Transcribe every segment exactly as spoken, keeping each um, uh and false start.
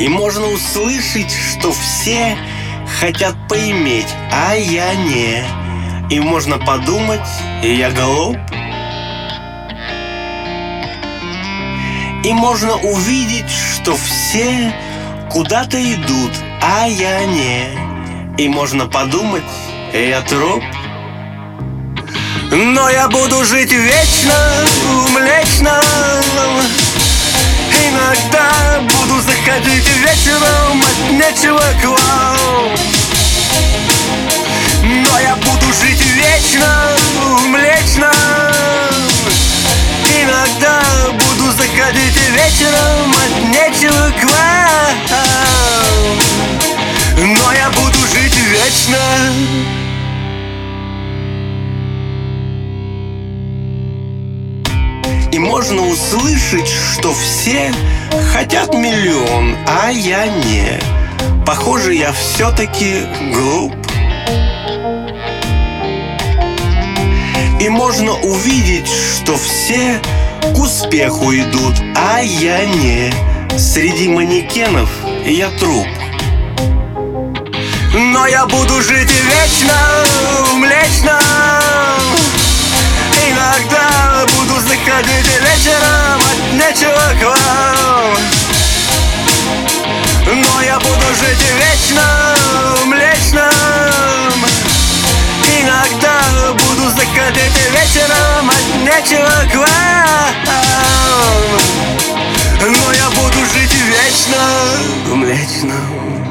И можно услышать, что все хотят поиметь, а я не. И можно подумать, я глуп. И можно увидеть, что все куда-то идут, а я не. И можно подумать, я труп. Но я буду жить вечно в Млечном. Иногда буду заходить вечером от нечего к вам. Но я буду жить вечно в Млечном. Иногда буду заходить вечером от нечего к вам. Но я буду жить вечно. И можно услышать, что все хотят миллион, а я не. Похоже, я все-таки глуп. И можно увидеть, что все к успеху идут, а я не. Среди манекенов я труп. Но я буду жить вечно в Млечном. Иногда буду заходить вечером от нечего к вам. Но я буду жить вечно в Млечном. Иногда буду заходить вечером от нечего к вам. Но я буду жить вечно в Млечном.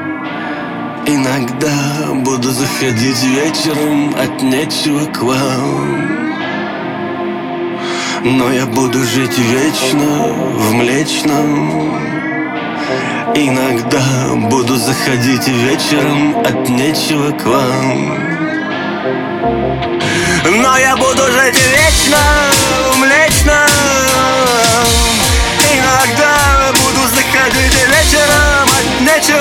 Иногда буду заходить вечером от нечего к вам. Но я буду жить вечно в Млечном. Иногда буду заходить вечером от нечего к вам. Но я буду жить вечно в Млечном. Иногда буду заходить вечером от нечего